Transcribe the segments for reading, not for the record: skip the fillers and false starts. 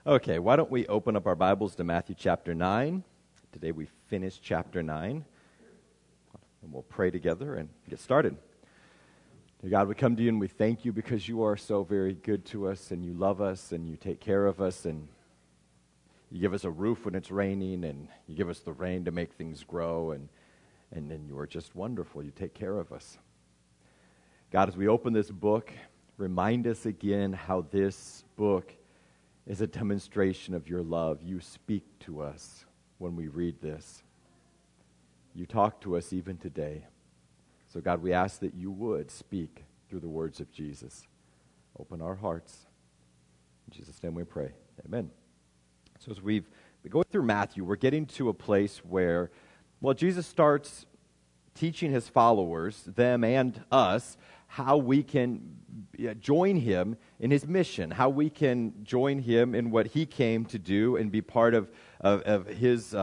Okay, why don't we open up our Bibles to Matthew chapter 9. Today we finish chapter 9, and we'll pray together and get started. Dear God, we come to you and we thank you because you are so very good to us, and you love us, and you take care of us, and you give us a roof when it's raining, and you give us the rain to make things grow, and then you are just wonderful. You take care of us. God, as we open this book, remind us again how this book is a demonstration of your love. You speak to us when we read this. You talk to us even today. So God, we ask that you would speak through the words of Jesus. Open our hearts. In Jesus' name we pray. Amen. So as we've been going through Matthew, we're getting to a place where, Jesus starts teaching his followers, them and us, how we can join him in his mission, how we can join him in what he came to do and be part of his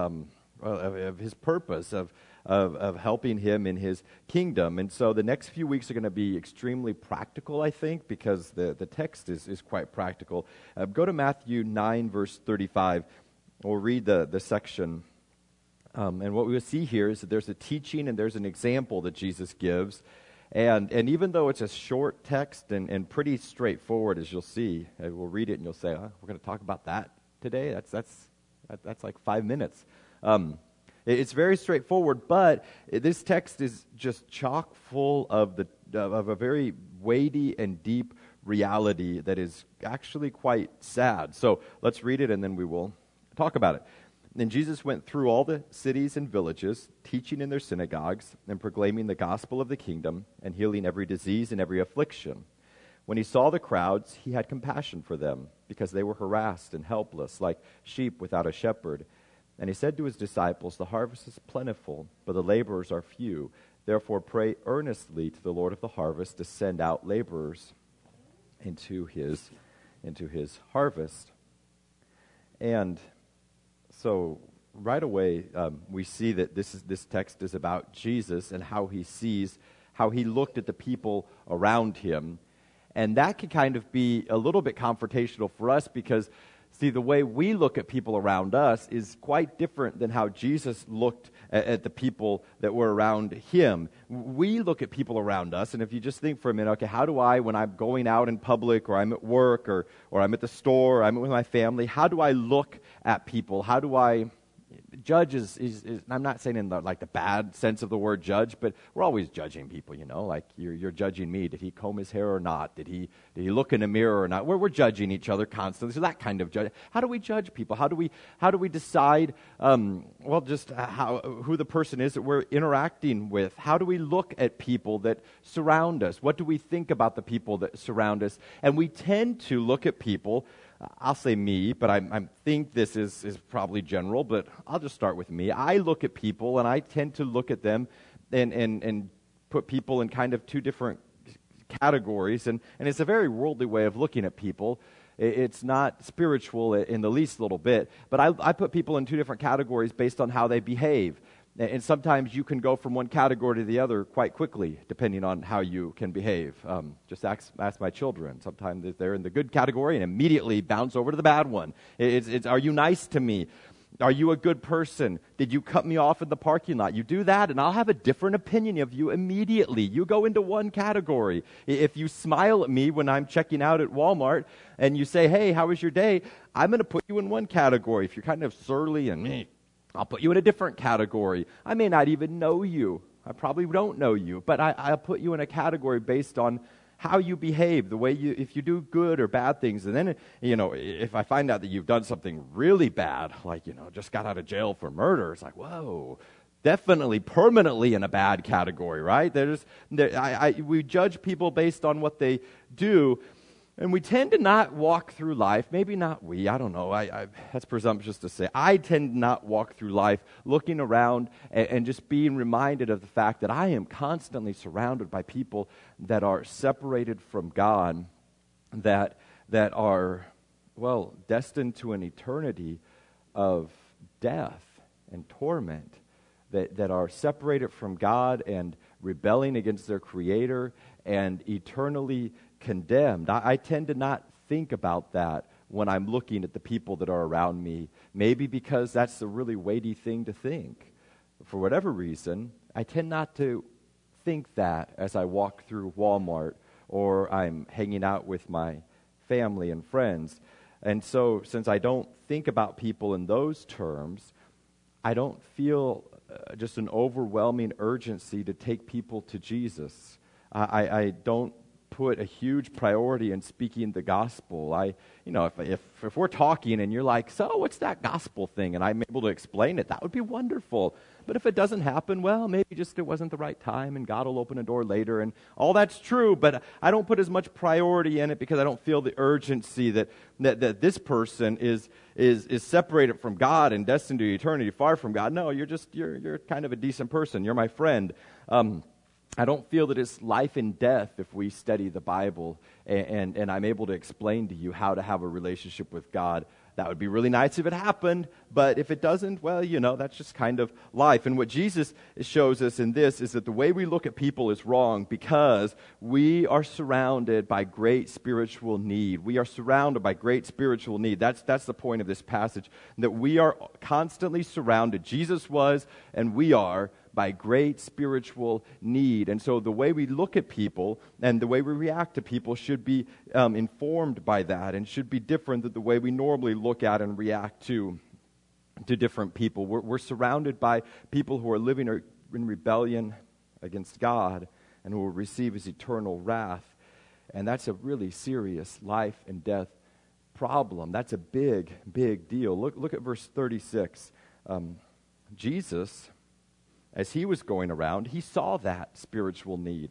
purpose of helping him in his kingdom. And so the next few weeks are going to be extremely practical, I think, because the text is quite practical. Go to Matthew 9, verse 35. We'll read the section. And what we will see here is that there's a teaching and there's an example that Jesus gives. And even though it's a short text and pretty straightforward, as you'll see, we'll read it and you'll say, we're going to talk about that today? That's like 5 minutes. It's very straightforward, but this text is just chock full of a very weighty and deep reality that is actually quite sad. So let's read it and then we will talk about it. Then Jesus went through all the cities and villages, teaching in their synagogues and proclaiming the gospel of the kingdom and healing every disease and every affliction. When he saw the crowds, he had compassion for them because they were harassed and helpless, like sheep without a shepherd. And he said to his disciples, "The harvest is plentiful, but the laborers are few. Therefore pray earnestly to the Lord of the harvest to send out laborers into his harvest." And so right away, we see that this text is about Jesus and how he looked at the people around him. And that can kind of be a little bit confrontational for us because, see, the way we look at people around us is quite different than how Jesus looked at the people that were around him. We look at people around us, and if you just think for a minute, okay, how do I, when I'm going out in public or I'm at work or I'm at the store or I'm with my family, how do I look at people? How do I judge is I'm not saying in the bad sense of the word judge, but we're always judging people, like you're judging me. Did he comb his hair or not? Did he look in a mirror or not? We're judging each other constantly. So that kind of judge. How do we judge people? How do we decide who the person is that we're interacting with? How do we look at people that surround us? What do we think about the people that surround us? And we tend to look at people, I'll say me, but I think this is probably general, but I'll just start with me. I look at people, and I tend to look at them and put people in kind of two different categories, and it's a very worldly way of looking at people. It's not spiritual in the least little bit, but I put people in two different categories based on how they behave. And sometimes you can go from one category to the other quite quickly, depending on how you can behave. Just ask my children. Sometimes they're in the good category and immediately bounce over to the bad one. It's are you nice to me? Are you a good person? Did you cut me off in the parking lot? You do that, and I'll have a different opinion of you immediately. You go into one category. If you smile at me when I'm checking out at Walmart and you say, "Hey, how was your day?" I'm going to put you in one category. If you're kind of surly and I'll put you in a different category. I may not even know you. I probably don't know you, but I'll put you in a category based on how you behave, the way if you do good or bad things. And then, if I find out that you've done something really bad, like, just got out of jail for murder, it's like, whoa, definitely permanently in a bad category, right? We judge people based on what they do. And we tend to not walk through life, maybe not we, I don't know, that's presumptuous to say. I tend not walk through life looking around and just being reminded of the fact that I am constantly surrounded by people that are separated from God, that are, destined to an eternity of death and torment, that are separated from God and rebelling against their Creator and eternally condemned. I tend to not think about that when I'm looking at the people that are around me. Maybe because that's a really weighty thing to think. For whatever reason, I tend not to think that as I walk through Walmart or I'm hanging out with my family and friends. And so, since I don't think about people in those terms, I don't feel just an overwhelming urgency to take people to Jesus. I don't put a huge priority in speaking the gospel. If we're talking and you're like, so what's that gospel thing? And I'm able to explain it, that would be wonderful. But if it doesn't happen, well, maybe just it wasn't the right time and God will open a door later. And all that's true, but I don't put as much priority in it because I don't feel the urgency that this person is separated from God and destined to eternity, far from God. No, you're kind of a decent person. You're my friend. I don't feel that it's life and death if we study the Bible and I'm able to explain to you how to have a relationship with God. That would be really nice if it happened, but if it doesn't, well, that's just kind of life. And what Jesus shows us in this is that the way we look at people is wrong because we are surrounded by great spiritual need. We are surrounded by great spiritual need. That's the point of this passage, that we are constantly surrounded. Jesus was, and we are, by great spiritual need. And so the way we look at people and the way we react to people should be informed by that and should be different than the way we normally look at and react to different people. We're surrounded by people who are living in rebellion against God and who will receive His eternal wrath. And that's a really serious life and death problem. That's a big, big deal. Look at verse 36. Jesus, as He was going around, He saw that spiritual need.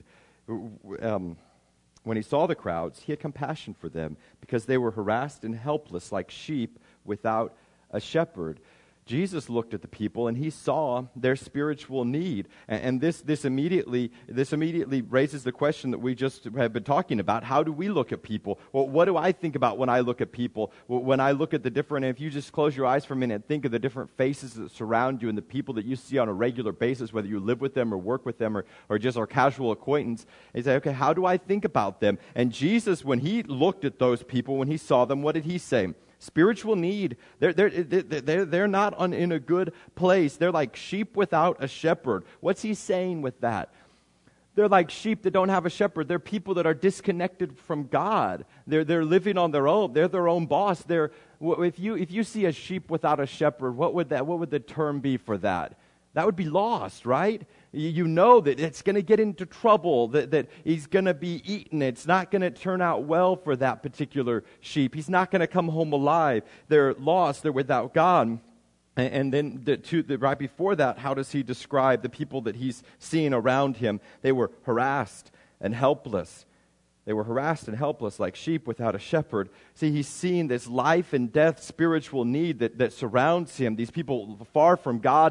When He saw the crowds, He had compassion for them because they were harassed and helpless like sheep without a shepherd. Jesus looked at the people and He saw their spiritual need. And this immediately raises the question that we just have been talking about. How do we look at people? Well, what do I think about when I look at people? When I look at the different, and if you just close your eyes for a minute and think of the different faces that surround you and the people that you see on a regular basis, whether you live with them or work with them or just our casual acquaintance, and say, okay, how do I think about them? And Jesus, when He looked at those people, when He saw them, what did He say? Spiritual need. They're not in a good place. They're like sheep without a shepherd. What's He saying with that? They're like sheep that don't have a shepherd. They're people that are disconnected from God. They're living on their own. They're their own boss. If you see a sheep without a shepherd, what would the term be for that? That would be lost, right? You know that it's going to get into trouble, that he's going to be eaten. It's not going to turn out well for that particular sheep. He's not going to come home alive. They're lost. They're without God. And then right before that, how does He describe the people that He's seeing around Him? They were harassed and helpless. They were harassed and helpless like sheep without a shepherd. See, He's seeing this life and death spiritual need that surrounds Him. These people far from God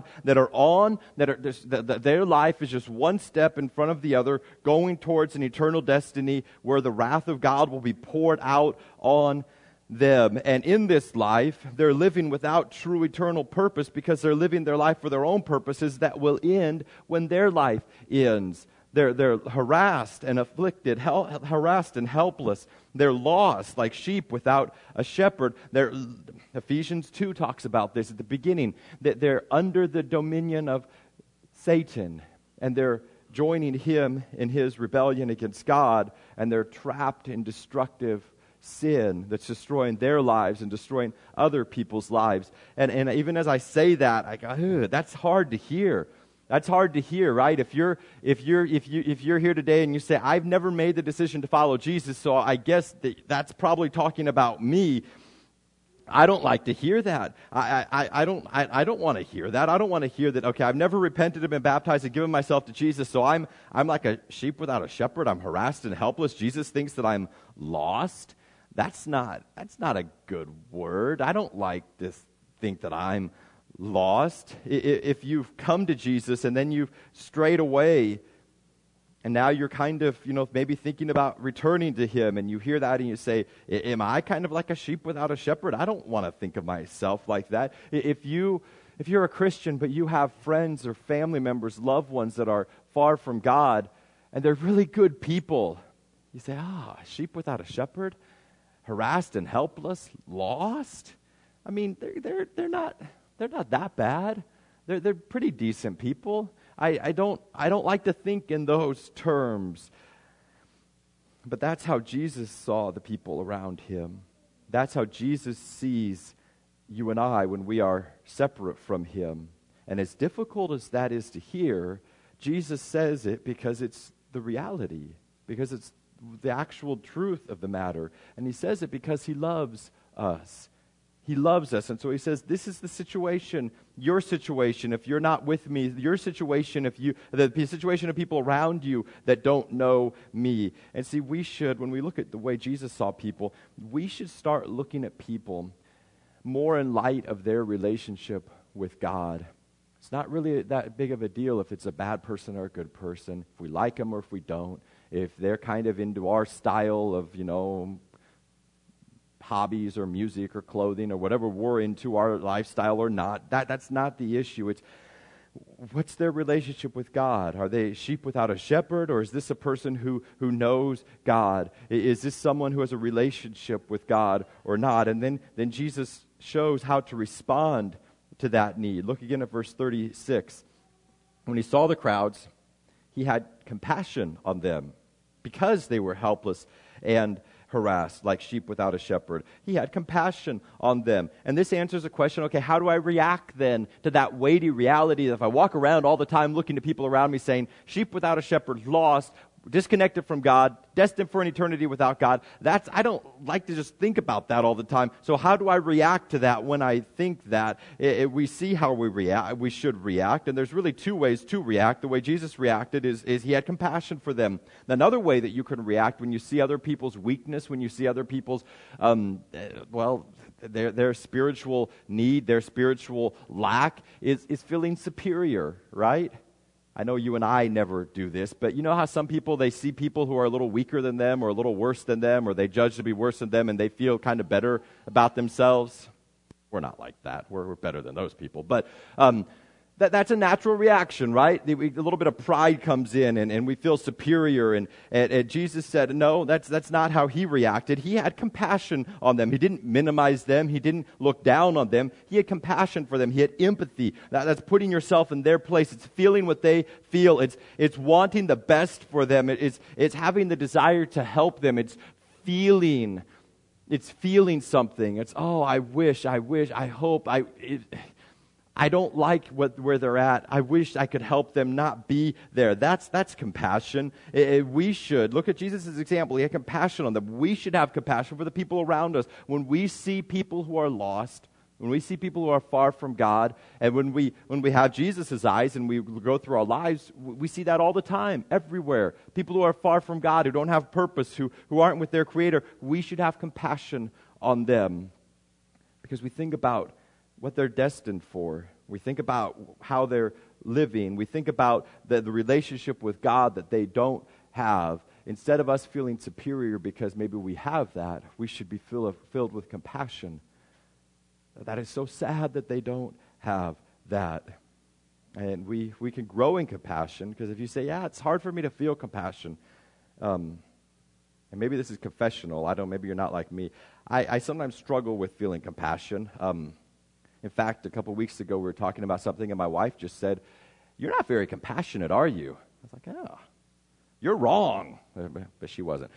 that their life is just one step in front of the other, going towards an eternal destiny where the wrath of God will be poured out on them. And in this life, they're living without true eternal purpose because they're living their life for their own purposes that will end when their life ends. They're harassed and afflicted, harassed and helpless. They're lost like sheep without a shepherd. Ephesians 2 talks about this at the beginning, that they're under the dominion of Satan, and they're joining him in his rebellion against God, and they're trapped in destructive sin that's destroying their lives and destroying other people's lives. And even as I say that, I go, that's hard to hear. That's hard to hear, right? If you're here today and you say, I've never made the decision to follow Jesus, so I guess that's probably talking about me. I don't like to hear that. I don't want to hear that. I don't want to hear that, okay, I've never repented and been baptized and given myself to Jesus, so I'm like a sheep without a shepherd. I'm harassed and helpless. Jesus thinks that I'm lost. That's not a good word. I don't like to think that I'm lost. If you've come to Jesus and then you've strayed away and now you're kind of, maybe thinking about returning to Him, and you hear that and you say, am I kind of like a sheep without a shepherd? I don't want to think of myself like that. If you're a Christian but you have friends or family members, loved ones that are far from God and they're really good people, you say, a sheep without a shepherd? harassed and helpless, lost. I mean, they're not that bad. They're pretty decent people. I don't like to think in those terms. But that's how Jesus saw the people around him. That's how Jesus sees you and I when we are separate from him. And as difficult as that is to hear, Jesus says it because it's the reality, because it's the actual truth of the matter. And he says it because he loves us. He loves us. And so he says, this is the situation, your situation, if you're not with me, your situation, the situation of people around you that don't know me. And see, we should, when we look at the way Jesus saw people, we should start looking at people more in light of their relationship with God. It's not really that big of a deal if it's a bad person or a good person, if we like them or if we don't, if they're kind of into our style of, hobbies or music or clothing or whatever we're into, our lifestyle or not. That's not the issue. It's what's their relationship with God? Are they sheep without a shepherd, or is this a person who knows God? Is this someone who has a relationship with God or not? And then Jesus shows how to respond to that need. Look again at verse 36. When he saw the crowds, he had compassion on them because they were helpless and harassed, like sheep without a shepherd. He had compassion on them. And this answers the question, okay, how do I react then to that weighty reality that if I walk around all the time looking to people around me saying, sheep without a shepherd, lost, disconnected from God, destined for an eternity without God, I don't like to just think about that all the time. So how do I react to that when I think that? We see how we should react, and there's really two ways to react. The way Jesus reacted is he had compassion for them. Another way that you can react when you see other people's weakness, when you see other people's, their spiritual need, their spiritual lack, is feeling superior, right? I know you and I never do this, but you know how some people, they see people who are a little weaker than them or a little worse than them, or they judge to be worse than them, and they feel kind of better about themselves? We're not like that. We're better than those people. But that's a natural reaction, right? A little bit of pride comes in, and we feel superior. And Jesus said, no, that's not how he reacted. He had compassion on them. He didn't minimize them. He didn't look down on them. He had compassion for them. He had empathy. That's putting yourself in their place. It's feeling what they feel. It's wanting the best for them. It's having the desire to help them. It's feeling something. It's, oh, I wish, I hope, I don't like where they're at. I wish I could help them not be there. That's compassion. We should. Look at Jesus' example. He had compassion on them. We should have compassion for the people around us. When we see people who are lost, when we see people who are far from God, and when we have Jesus' eyes and we go through our lives, we see that all the time, everywhere. People who are far from God, who don't have purpose, who aren't with their Creator, we should have compassion on them because we think about what they're destined for. We think about how they're living. We think about the relationship with God that they don't have. Instead of us feeling superior because maybe we have that, we should be filled with compassion. That is so sad that they don't have that. And we can grow in compassion, because if you say, yeah, it's hard for me to feel compassion, and maybe this is confessional. I don't, maybe you're not like me. I sometimes struggle with feeling compassion. In fact, a couple weeks ago, we were talking about something, and my wife just said, "You're not very compassionate, are you?" I was like, "Oh, you're wrong." But she wasn't.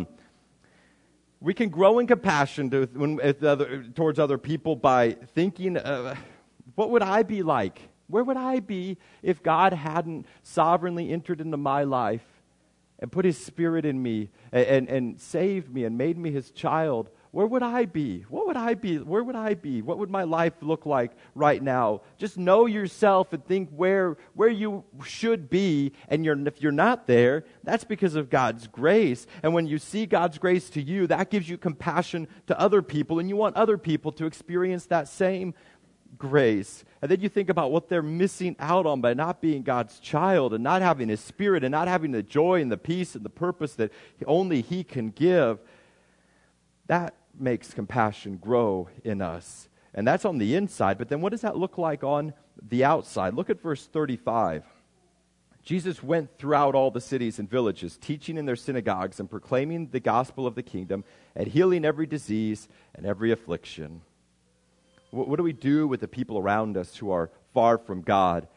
We can grow in compassion towards other people by thinking, what would I be like? Where would I be if God hadn't sovereignly entered into my life and put His Spirit in me and saved me and made me His child? Where would I be? What would I be? Where would I be? What would my life look like right now? Just know yourself and think where you should be, and if you're not there, that's because of God's grace. And when you see God's grace to you, that gives you compassion to other people, and you want other people to experience that same grace. And then you think about what they're missing out on by not being God's child and not having His Spirit and not having the joy and the peace and the purpose that only He can give. That makes compassion grow in us. And that's on the inside. But then what does that look like on the outside? Look at verse 35. Jesus went throughout all the cities and villages, teaching in their synagogues and proclaiming the gospel of the kingdom and healing every disease and every affliction. What do we do with the people around us who are far from God?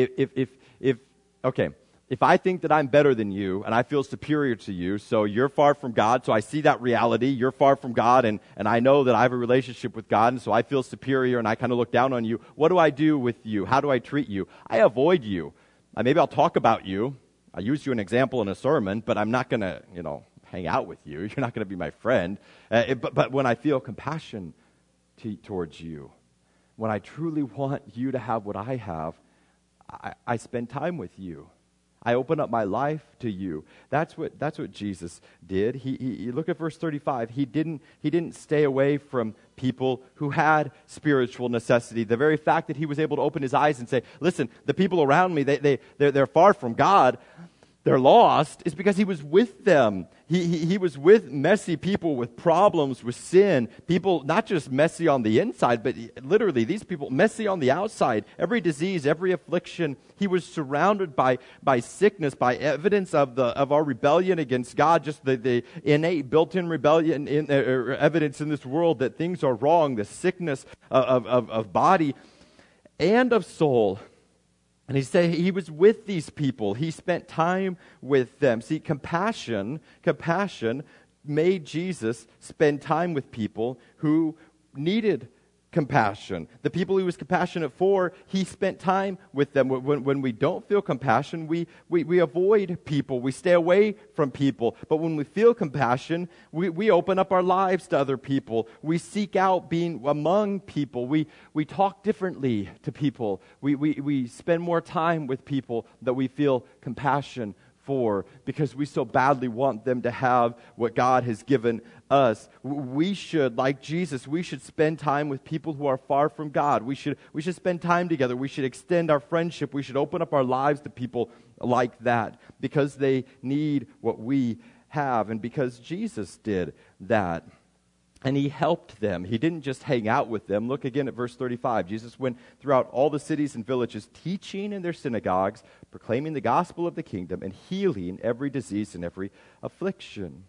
If I think that I'm better than you and I feel superior to you, so you're far from God, so I see that reality, you're far from God, and I know that I have a relationship with God, and so I feel superior and I kind of look down on you. What do I do with you? How do I treat you? I avoid you. Maybe I'll talk about you. I use you an example in a sermon, but I'm not going to, hang out with you. You're not going to be my friend. But when I feel compassion towards you, when I truly want you to have what I have, I spend time with you. I open up my life to you. That's what Jesus did. He look at verse 35. He didn't stay away from people who had spiritual necessity. The very fact that he was able to open his eyes and say, "Listen, the people around me, they're far from God. They're lost," is because he was with them. He was with messy people with problems, with sin. People not just messy on the inside, but literally these people messy on the outside. Every disease, every affliction. He was surrounded by sickness, by evidence of our rebellion against God, just the innate built-in rebellion, evidence in this world that things are wrong, the sickness of body and of soul. And he said he was with these people. He spent time with them. See, compassion made Jesus spend time with people who needed compassion. The people he was compassionate for, he spent time with them. When we don't feel compassion, we avoid people. We stay away from people. But when we feel compassion, we open up our lives to other people. We seek out being among people. We talk differently to people. We spend more time with people that we feel compassion for, because we so badly want them to have what God has given us. We should, like Jesus, we should spend time with people who are far from God. We should spend time together. We should extend our friendship. We should open up our lives to people like that, because they need what we have, and because Jesus did that. And he helped them. He didn't just hang out with them. Look again at verse 35. Jesus went throughout all the cities and villages, teaching in their synagogues, proclaiming the gospel of the kingdom, and healing every disease and every affliction.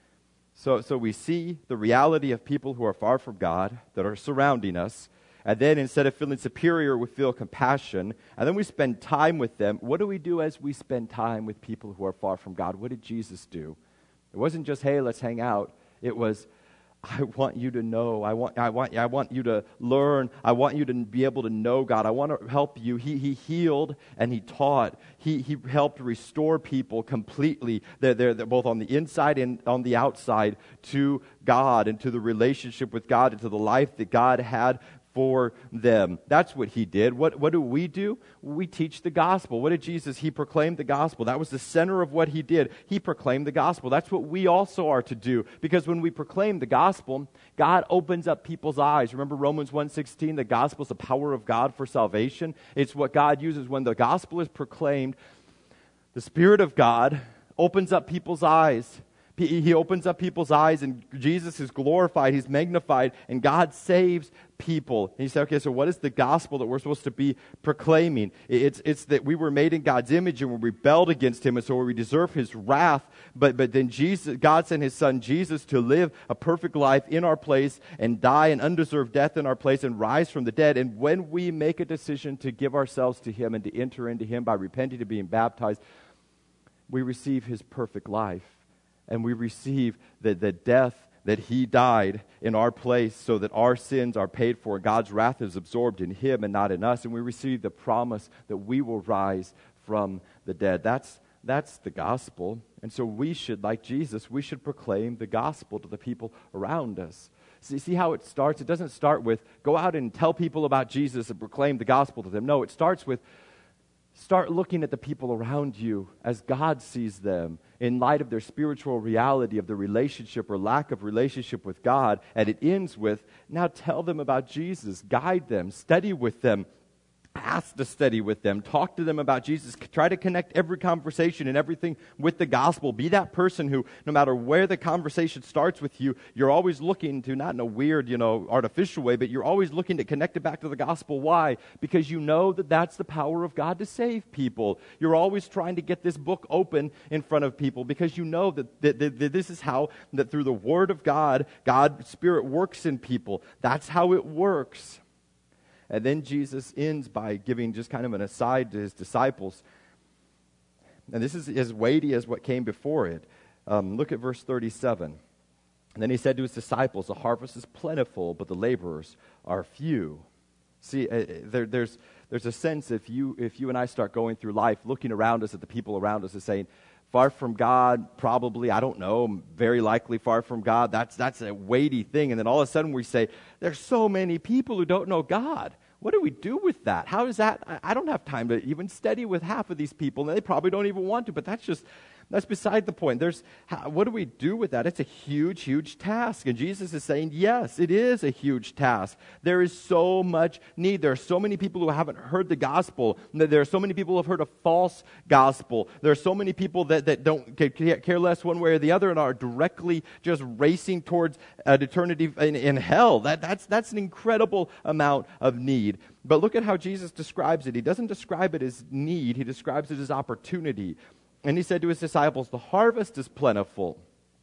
So we see the reality of people who are far from God, that are surrounding us. And then instead of feeling superior, we feel compassion. And then we spend time with them. What do we do as we spend time with people who are far from God? What did Jesus do? It wasn't just, hey, let's hang out. It was, I want you to know. I want you to learn. I want you to be able to know God. I want to help you. He healed and he taught. He helped restore people completely. They're both on the inside and on the outside to God and to the relationship with God and to the life that God had for them. That's what he did. What do? We teach the gospel. What did Jesus? He proclaimed the gospel. That was the center of what he did. He proclaimed the gospel. That's what we also are to do. Because when we proclaim the gospel, God opens up people's eyes. Remember Romans 1:16, the gospel is the power of God for salvation. It's what God uses when the gospel is proclaimed. The Spirit of God opens up people's eyes. He opens up people's eyes, and Jesus is glorified, he's magnified, and God saves people. And you say, okay, so what is the gospel that we're supposed to be proclaiming? It's that we were made in God's image and we rebelled against him, and so we deserve his wrath. But then God sent his son Jesus to live a perfect life in our place and die an undeserved death in our place and rise from the dead. And when we make a decision to give ourselves to him and to enter into him by repenting and being baptized, we receive his perfect life. And we receive the death that he died in our place so that our sins are paid for. God's wrath is absorbed in him and not in us. And we receive the promise that we will rise from the dead. That's the gospel. And so we should, like Jesus, we should proclaim the gospel to the people around us. See how it starts? It doesn't start with go out and tell people about Jesus and proclaim the gospel to them. No, it starts with start looking at the people around you as God sees them in light of their spiritual reality of the relationship or lack of relationship with God. And it ends with, now tell them about Jesus, guide them, study with them, ask to study with them. Talk to them about Jesus. Try to connect every conversation and everything with the gospel. Be that person who, no matter where the conversation starts with you, you're always looking to, not in a weird, artificial way, but you're always looking to connect it back to the gospel. Why? Because you know that that's the power of God to save people. You're always trying to get this book open in front of people because you know that this is how, that through the Word of God, God's Spirit works in people. That's how it works. And then Jesus ends by giving just kind of an aside to his disciples. And this is as weighty as what came before it. Look at verse 37. And then he said to his disciples, the harvest is plentiful, but the laborers are few. See, there's a sense if you and I start going through life, looking around us at the people around us and saying, far from God, probably, I don't know, very likely far from God. That's a weighty thing. And then all of a sudden we say, there's so many people who don't know God. What do we do with that? How is that? I don't have time to even study with half of these people, and they probably don't even want to, but that's beside the point. What do we do with that? It's a huge, huge task. And Jesus is saying, yes, it is a huge task. There is so much need. There are so many people who haven't heard the gospel. There are so many people who have heard a false gospel. There are so many people that don't care less one way or the other and are directly just racing towards an eternity in hell. That's an incredible amount of need. But look at how Jesus describes it. He doesn't describe it as need. He describes it as opportunity. And he said to his disciples, the harvest is plentiful.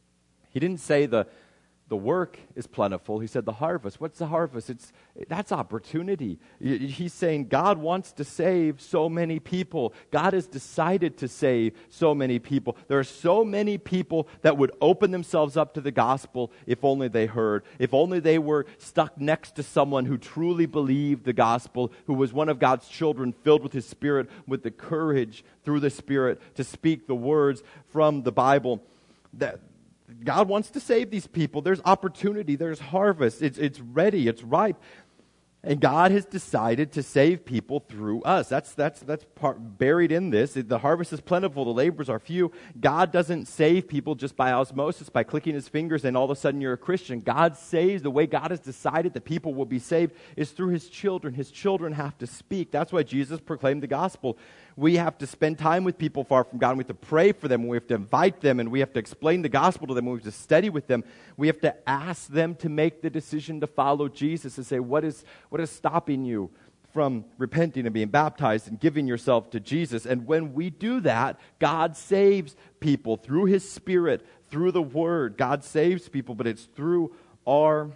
He didn't say the work is plentiful. He said the harvest. What's the harvest? That's opportunity. He's saying God wants to save so many people. God has decided to save so many people. There are so many people that would open themselves up to the gospel if only they heard. If only they were stuck next to someone who truly believed the gospel, who was one of God's children, filled with His Spirit, with the courage through the Spirit to speak the words from the Bible. That God wants to save these people. There's opportunity. There's harvest. It's ready. It's ripe. And God has decided to save people through us. That's part buried in this. The harvest is plentiful. The laborers are few. God doesn't save people just by osmosis, by clicking His fingers and all of a sudden you're a Christian. God saves. The way God has decided that people will be saved is through His children. His children have to speak. That's why Jesus proclaimed the gospel. We have to spend time with people far from God. And we have to pray for them. We have to invite them. And we have to explain the gospel to them. We have to study with them. We have to ask them to make the decision to follow Jesus and say, what is stopping you from repenting and being baptized and giving yourself to Jesus? And when we do that, God saves people through His Spirit, through the Word. God saves people, but it's through our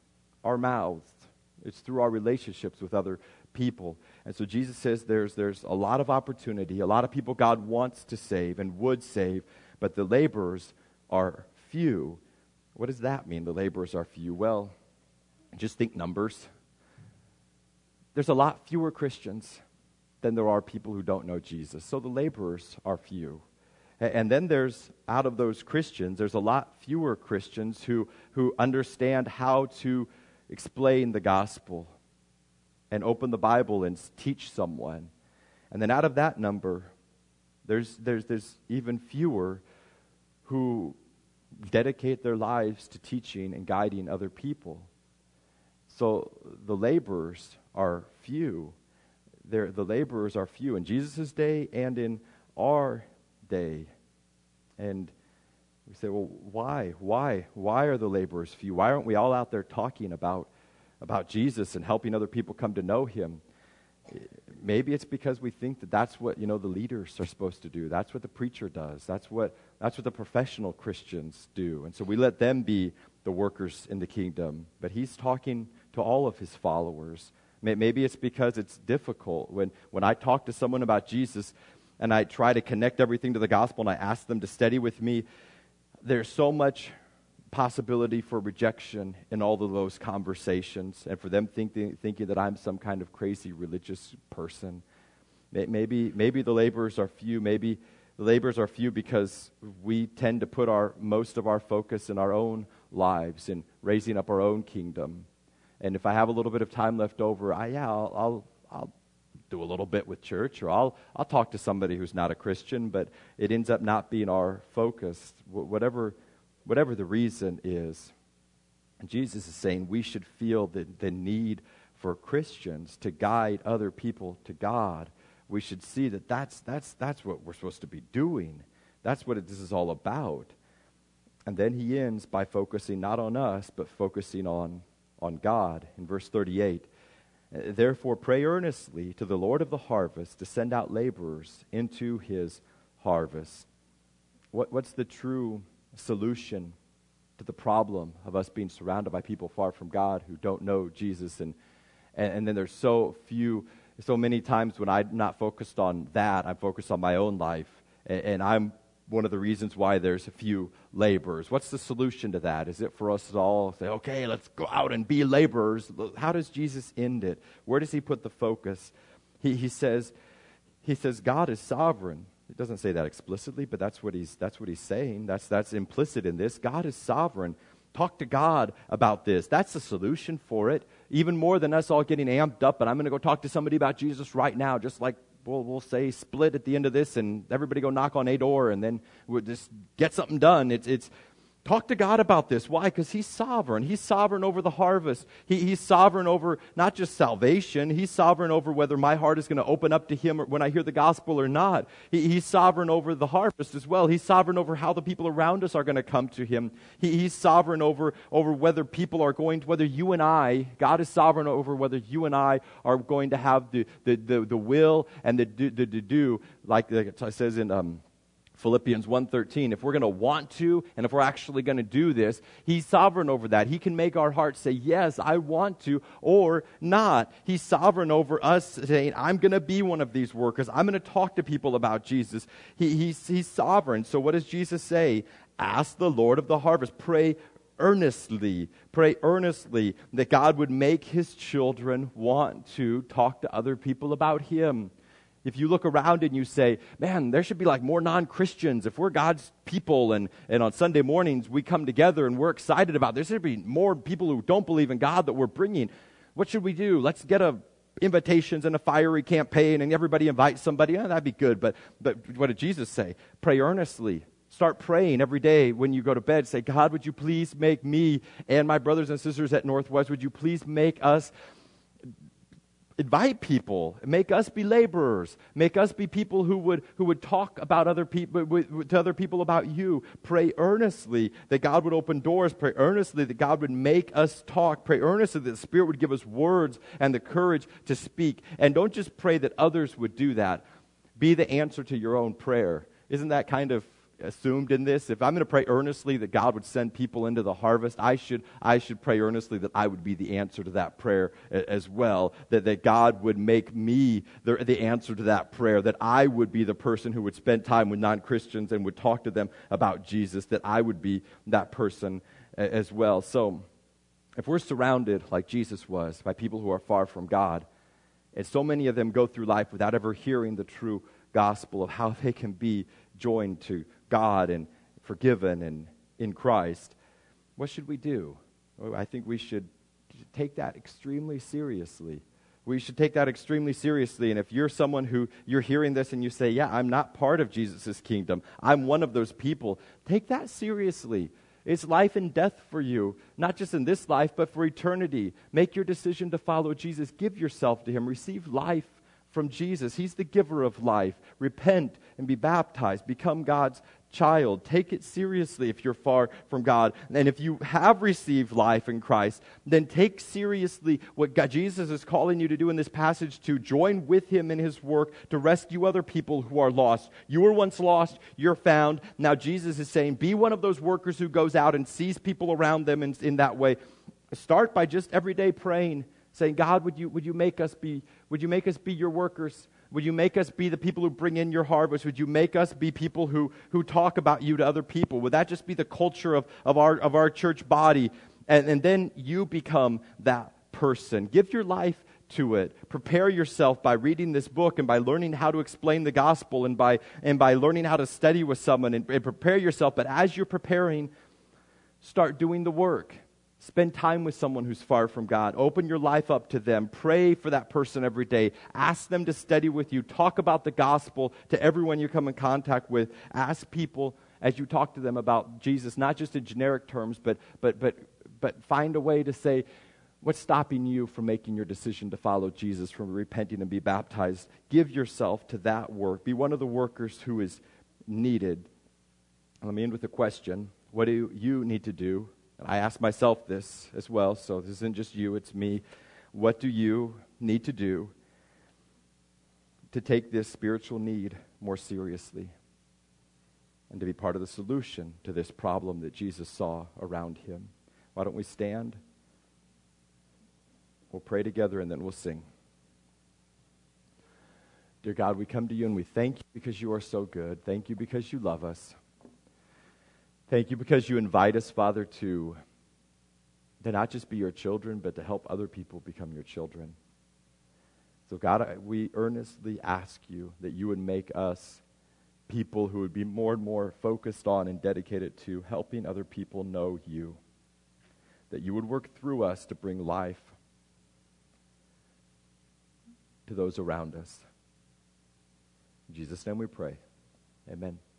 mouths. It's through our relationships with other people. And so Jesus says there's a lot of opportunity, a lot of people God wants to save and would save, but the laborers are few. What does that mean, the laborers are few? Well, just think numbers. There's a lot fewer Christians than there are people who don't know Jesus. So the laborers are few. And then there's, out of those Christians, there's a lot fewer Christians who understand how to explain the gospel and open the Bible and teach someone. And then out of that number, there's even fewer who dedicate their lives to teaching and guiding other people. So the laborers are few. The laborers are few in Jesus' day and in our day. And we say, well, why? Why are the laborers few? Why aren't we all out there talking about Jesus and helping other people come to know Him? Maybe it's because we think that's what, the leaders are supposed to do. That's what the preacher does. That's what the professional Christians do. And so we let them be the workers in the kingdom. But He's talking to all of His followers. Maybe it's because it's difficult. When I talk to someone about Jesus and I try to connect everything to the gospel and I ask them to study with me, there's so much possibility for rejection in all of those conversations, and for them thinking that I'm some kind of crazy religious person. Maybe the laborers are few. Maybe the laborers are few because we tend to put most of our focus in our own lives and raising up our own kingdom. And if I have a little bit of time left over, I'll do a little bit with church, or I'll talk to somebody who's not a Christian, but it ends up not being our focus. Whatever the reason is. And Jesus is saying we should feel the need for Christians to guide other people to God, we should see that that's what we're supposed to be doing. That's what this is all about. And then he ends by focusing not on us, but focusing on God. In verse 38, therefore pray earnestly to the Lord of the harvest to send out laborers into his harvest. What's the true solution to the problem of us being surrounded by people far from God who don't know Jesus? And then there's so many times when I'm not focused on that, I'm focused on my own life. And I'm one of the reasons why there's a few laborers. What's the solution to that? Is it for us to all say, okay, let's go out and be laborers? How does Jesus end it? Where does he put the focus? He says God is sovereign. It doesn't say that explicitly, but that's what he's saying. That's implicit in this. God is sovereign. Talk to God about this. That's the solution for it. Even more than us all getting amped up, and I'm going to go talk to somebody about Jesus right now, just like we'll say split at the end of this, and everybody go knock on a door, and then we'll just get something done. It's talk to God about this. Why? Because he's sovereign. He's sovereign over the harvest. He's sovereign over not just salvation. He's sovereign over whether my heart is going to open up to him when I hear the gospel or not. He's sovereign over the harvest as well. He's sovereign over how the people around us are going to come to him. He's sovereign over whether people are going to, whether you and I, God is sovereign over whether you and I are going to have the will and the do, like it says in Philippians 1:13, if we're going to want to, and if we're actually going to do this, he's sovereign over that. He can make our hearts say, yes, I want to, or not. He's sovereign over us saying, I'm going to be one of these workers. I'm going to talk to people about Jesus. He's sovereign. So what does Jesus say? Ask the Lord of the harvest. Pray earnestly that God would make his children want to talk to other people about him. If you look around and you say, man, there should be like more non-Christians. If we're God's people and on Sunday mornings we come together and we're excited about, there should be more people who don't believe in God that we're bringing. What should we do? Let's get invitations and a fiery campaign and everybody invite somebody. That'd be good. But what did Jesus say? Pray earnestly. Start praying every day when you go to bed. Say, God, would you please make me and my brothers and sisters at Northwest, would you please make us invite people, make us be laborers, make us be people who would talk about other people to other people about you. Pray earnestly that God would open doors. Pray earnestly that God would make us talk. Pray earnestly that the Spirit would give us words and the courage to speak. And don't just pray that others would do that. Be the answer to your own prayer. Isn't that kind of assumed in this? If I'm going to pray earnestly that God would send people into the harvest, I should pray earnestly that I would be the answer to that prayer as well, that God would make me the answer to that prayer, that I would be the person who would spend time with non-Christians and would talk to them about Jesus, that I would be that person as well. So if we're surrounded, like Jesus was, by people who are far from God, and so many of them go through life without ever hearing the true gospel of how they can be joined to God and forgiven and in Christ, what should we do? I think we should take that extremely seriously. We should take that extremely seriously. And if you're someone who you're hearing this and you say, yeah, I'm not part of Jesus' kingdom, I'm one of those people, take that seriously. It's life and death for you, not just in this life, but for eternity. Make your decision to follow Jesus. Give yourself to him. Receive life from Jesus. He's the giver of life. Repent and be baptized. Become God's child. Take it seriously if you're far from God. And if you have received life in Christ, then take seriously what Jesus is calling you to do in this passage, to join with him in his work to rescue other people who are lost. You were once lost, you're found. Now Jesus is saying, be one of those workers who goes out and sees people around them in that way. Start by just every day praying, saying, God, would you make us be your workers? Would you make us be the people who bring in your harvest? Would you make us be people who talk about you to other people? Would that just be the culture of our church body? And then you become that person. Give your life to it. Prepare yourself by reading this book and by learning how to explain the gospel and by learning how to study with someone and prepare yourself. But as you're preparing, start doing the work. Spend time with someone who's far from God. Open your life up to them. Pray for that person every day. Ask them to study with you. Talk about the gospel to everyone you come in contact with. Ask people as you talk to them about Jesus, not just in generic terms, but find a way to say, What's stopping you from making your decision to follow Jesus, from repenting and be baptized? Give yourself to that work. Be one of the workers who is needed. Let me end with a question. What do you need to do? And I ask myself this as well, so this isn't just you, it's me. What do you need to do to take this spiritual need more seriously and to be part of the solution to this problem that Jesus saw around him? Why don't we stand? We'll pray together and then we'll sing. Dear God, we come to you and we thank you because you are so good. Thank you because you love us. Thank you because you invite us, Father, to not just be your children, but to help other people become your children. So God, we earnestly ask you that you would make us people who would be more and more focused on and dedicated to helping other people know you. That you would work through us to bring life to those around us. In Jesus' name we pray. Amen.